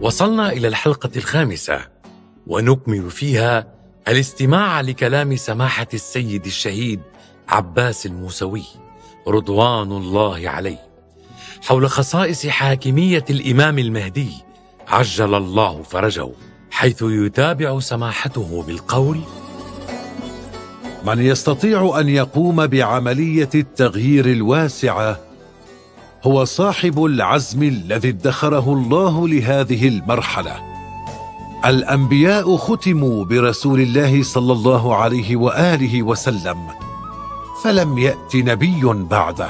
وصلنا إلى الحلقة الخامسة، ونكمل فيها الاستماع لكلام سماحة السيد الشهيد عباس الموسوي رضوان الله عليه حول خصائص حاكمية الإمام المهدي عجل الله فرجه، حيث يتابع سماحته بالقول: من يستطيع أن يقوم بعملية التغيير الواسعة هو صاحب العزم الذي ادخره الله لهذه المرحلة. الأنبياء ختموا برسول الله صلى الله عليه وآله وسلم، فلم يأت نبي بعده،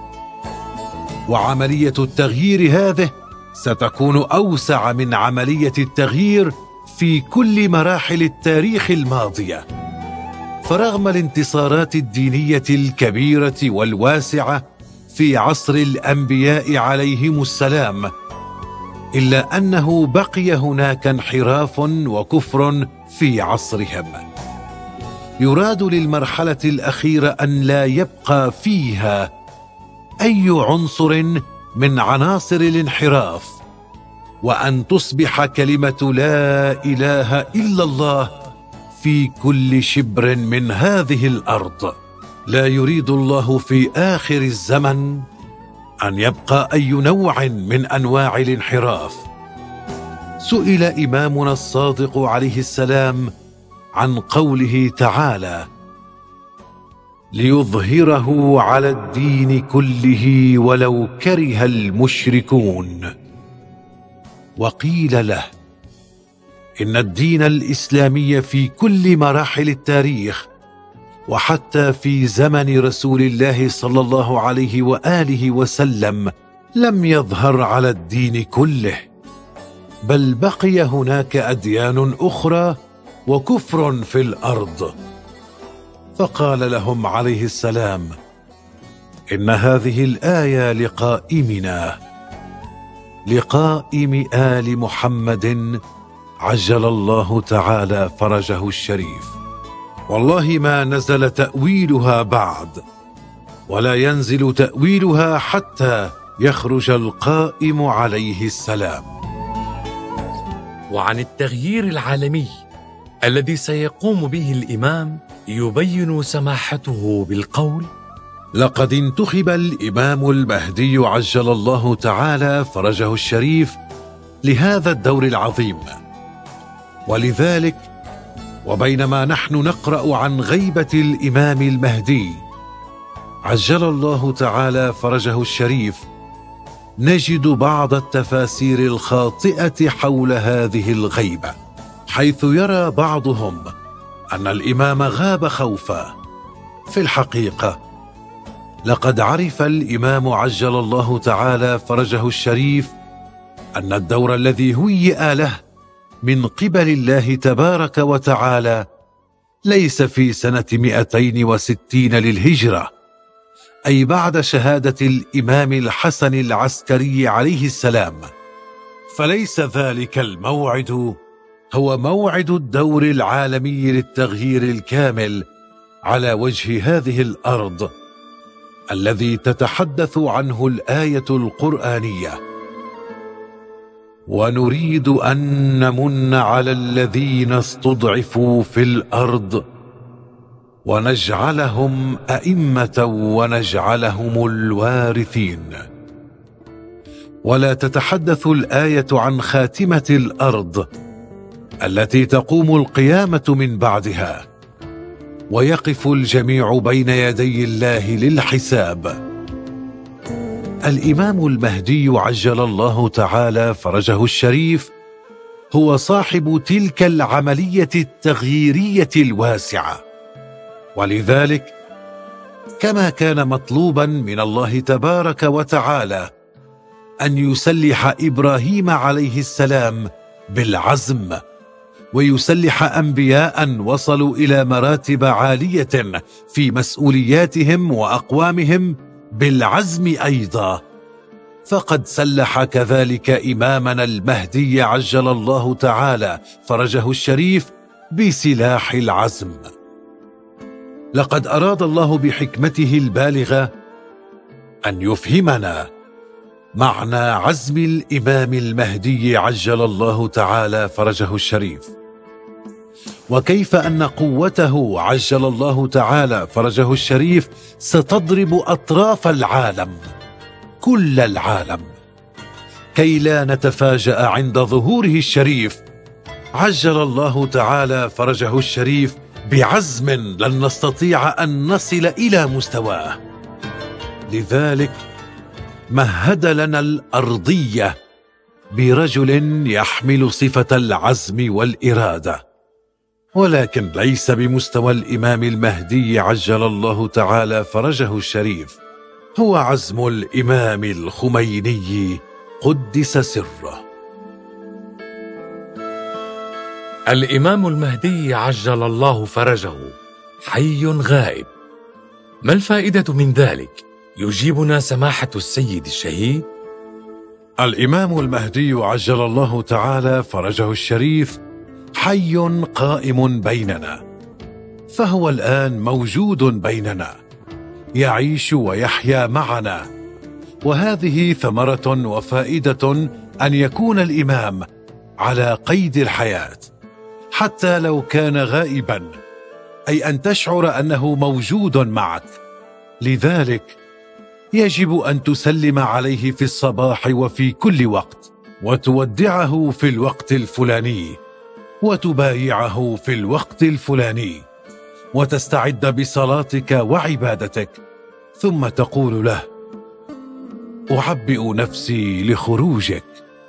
وعملية التغيير هذه ستكون أوسع من عملية التغيير في كل مراحل التاريخ الماضية. فرغم الانتصارات الدينية الكبيرة والواسعة في عصر الأنبياء عليهم السلام، إلا أنه بقي هناك انحراف وكفر في عصرهم. يراد للمرحلة الأخيرة أن لا يبقى فيها أي عنصر من عناصر الانحراف، وأن تصبح كلمة لا إله إلا الله في كل شبر من هذه الأرض. لا يريد الله في آخر الزمن أن يبقى أي نوع من أنواع الانحراف. سئل إمامنا الصادق عليه السلام عن قوله تعالى: ليظهره على الدين كله ولو كره المشركون. وقيل له إن الدين الإسلامي في كل مراحل التاريخ، وحتى في زمن رسول الله صلى الله عليه وآله وسلم، لم يظهر على الدين كله، بل بقي هناك أديان أخرى وكفر في الأرض. فقال لهم عليه السلام: إن هذه الآية لقائمنا، لقائم آل محمد عجل الله تعالى فرجه الشريف. والله ما نزل تأويلها بعد، ولا ينزل تأويلها حتى يخرج القائم عليه السلام. وعن التغيير العالمي الذي سيقوم به الإمام يبين سماحته بالقول: لقد انتخب الإمام المهدي عجل الله تعالى فرجه الشريف لهذا الدور العظيم. ولذلك وبينما نحن نقرأ عن غيبة الإمام المهدي عجل الله تعالى فرجه الشريف، نجد بعض التفاسير الخاطئة حول هذه الغيبة، حيث يرى بعضهم أن الإمام غاب خوفا. في الحقيقة لقد عرف الإمام عجل الله تعالى فرجه الشريف أن الدور الذي هيئ له من قبل الله تبارك وتعالى ليس في سنة 260 للهجرة، أي بعد شهادة الإمام الحسن العسكري عليه السلام، فليس ذلك الموعد هو موعد الدور العالمي للتغيير الكامل على وجه هذه الأرض الذي تتحدث عنه الآية القرآنية: ونريد أن نمن على الذين استضعفوا في الأرض ونجعلهم أئمة ونجعلهم الوارثين. ولا تتحدث الآية عن خاتمة الأرض التي تقوم القيامة من بعدها، ويقف الجميع بين يدي الله للحساب. الإمام المهدي عجل الله تعالى فرجه الشريف هو صاحب تلك العملية التغييرية الواسعة، ولذلك كما كان مطلوبا من الله تبارك وتعالى أن يسلح إبراهيم عليه السلام بالعزم، ويسلح أنبياء وصلوا إلى مراتب عالية في مسؤولياتهم وأقوامهم بالعزم أيضا، فقد سلح كذلك إمامنا المهدي عجل الله تعالى فرجه الشريف بسلاح العزم. لقد أراد الله بحكمته البالغة أن يفهمنا معنى عزم الإمام المهدي عجل الله تعالى فرجه الشريف، وكيف أن قوته عجل الله تعالى فرجه الشريف ستضرب أطراف العالم، كل العالم، كي لا نتفاجأ عند ظهوره الشريف. عجل الله تعالى فرجه الشريف بعزم لن نستطيع أن نصل إلى مستواه، لذلك مهد لنا الأرضية برجل يحمل صفة العزم والإرادة، ولكن ليس بمستوى الإمام المهدي عجل الله تعالى فرجه الشريف، هو عزم الإمام الخميني قدس سره. الإمام المهدي عجل الله فرجه حي غائب. ما الفائدة من ذلك؟ يجيبنا سماحة السيد الشهيد. الإمام المهدي عجل الله تعالى فرجه الشريف حي قائم بيننا، فهو الآن موجود بيننا، يعيش ويحيا معنا، وهذه ثمرة وفائدة أن يكون الإمام على قيد الحياة حتى لو كان غائبا، أي أن تشعر أنه موجود معك. لذلك يجب أن تسلم عليه في الصباح وفي كل وقت، وتودعه في الوقت الفلاني، وتبايعه في الوقت الفلاني، وتستعد بصلاتك وعبادتك، ثم تقول له: أعبئ نفسي لخروجك.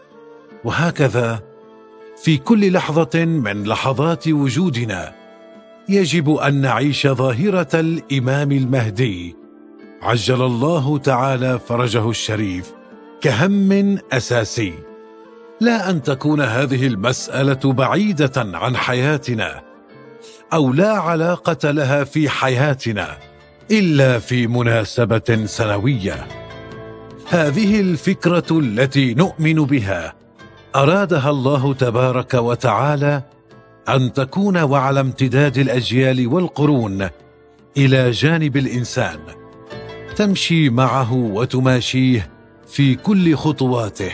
وهكذا في كل لحظة من لحظات وجودنا يجب أن نعيش ظاهرة الإمام المهدي عجل الله تعالى فرجه الشريف كهم أساسي، لا أن تكون هذه المسألة بعيدة عن حياتنا أو لا علاقة لها في حياتنا إلا في مناسبة سنوية. هذه الفكرة التي نؤمن بها أرادها الله تبارك وتعالى أن تكون وعلى امتداد الأجيال والقرون إلى جانب الإنسان، تمشي معه وتماشيه في كل خطواته.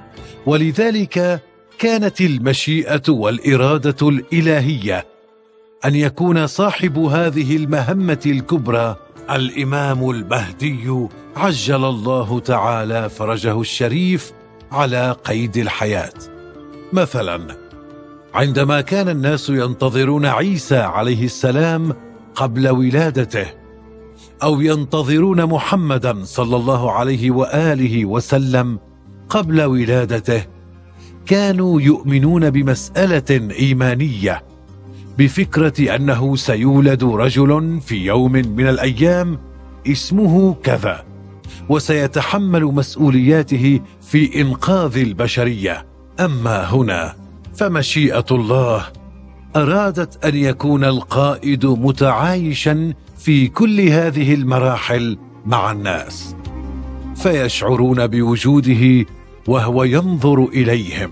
ولذلك كانت المشيئة والإرادة الإلهية أن يكون صاحب هذه المهمة الكبرى الإمام المهدي عجل الله تعالى فرجه الشريف على قيد الحياة. مثلا عندما كان الناس ينتظرون عيسى عليه السلام قبل ولادته، أو ينتظرون محمدا صلى الله عليه وآله وسلم قبل ولادته، كانوا يؤمنون بمسألة إيمانية بفكرة أنه سيولد رجل في يوم من الأيام اسمه كذا، وسيتحمل مسؤولياته في إنقاذ البشرية. أما هنا فمشيئة الله أرادت أن يكون القائد متعايشا في كل هذه المراحل مع الناس، فيشعرون بوجوده وهو ينظر إليهم،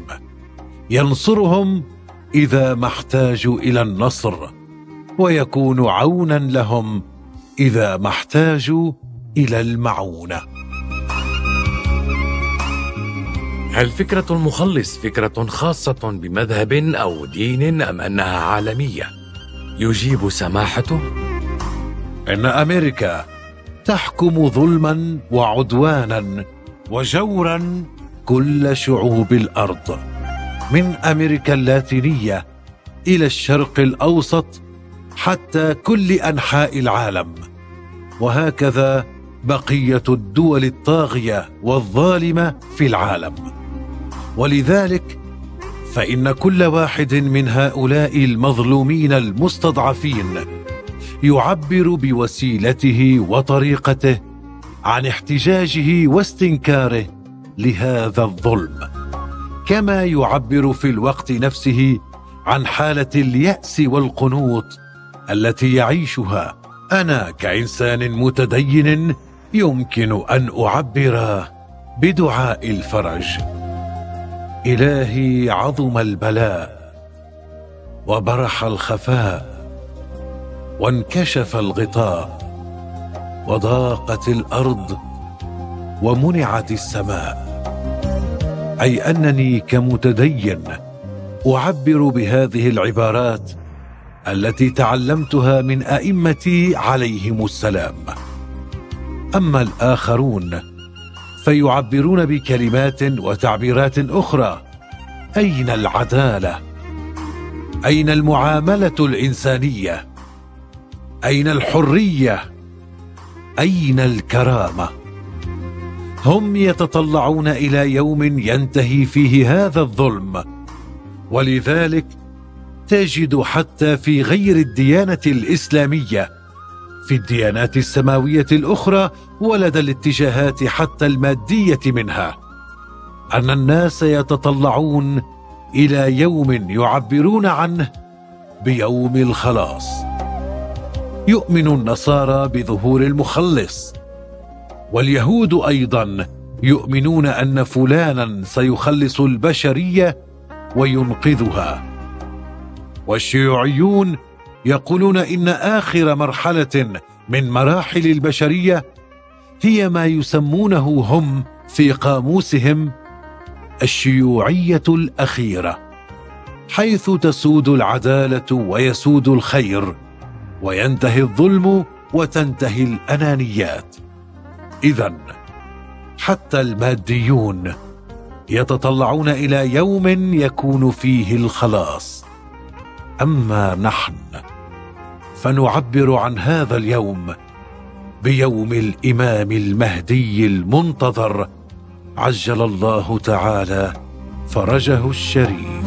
ينصرهم إذا ما احتاجوا إلى النصر، ويكون عونا لهم إذا ما احتاجوا إلى المعونة. هل فكرة المخلص فكرة خاصة بمذهب أو دين أم أنها عالمية؟ يجيب سماحته: إن أمريكا تحكم ظلما وعدوانا وجورا كل شعوب الأرض، من أمريكا اللاتينية إلى الشرق الأوسط حتى كل أنحاء العالم، وهكذا بقية الدول الطاغية والظالمة في العالم. ولذلك فإن كل واحد من هؤلاء المظلومين المستضعفين يعبر بوسيلته وطريقته عن احتجاجه واستنكاره لهذا الظلم، كما يعبر في الوقت نفسه عن حالة اليأس والقنوط التي يعيشها. أنا كإنسان متدين يمكن أن أعبر بدعاء الفرج: إلهي عظم البلاء وبرح الخفاء وانكشف الغطاء وضاقت الأرض ومنعت السماء. أي أنني كمتدين أعبر بهذه العبارات التي تعلمتها من أئمتي عليهم السلام. أما الآخرون فيعبرون بكلمات وتعبيرات أخرى. أين العدالة؟ أين المعاملة الإنسانية؟ أين الحرية؟ أين الكرامة؟ هم يتطلعون إلى يوم ينتهي فيه هذا الظلم، ولذلك تجد حتى في غير الديانة الإسلامية، في الديانات السماوية الأخرى ولدى الاتجاهات حتى المادية منها، أن الناس يتطلعون إلى يوم يعبرون عنه بيوم الخلاص. يؤمن النصارى بظهور المخلص، واليهود أيضا يؤمنون أن فلانا سيخلص البشرية وينقذها، والشيوعيون يقولون إن آخر مرحلة من مراحل البشرية هي ما يسمونه هم في قاموسهم الشيوعية الأخيرة، حيث تسود العدالة ويسود الخير وينتهي الظلم وتنتهي الأنانيات. إذن حتى الماديون يتطلعون إلى يوم يكون فيه الخلاص، أما نحن فنعبر عن هذا اليوم بيوم الإمام المهدي المنتظر عجل الله تعالى فرجه الشريف.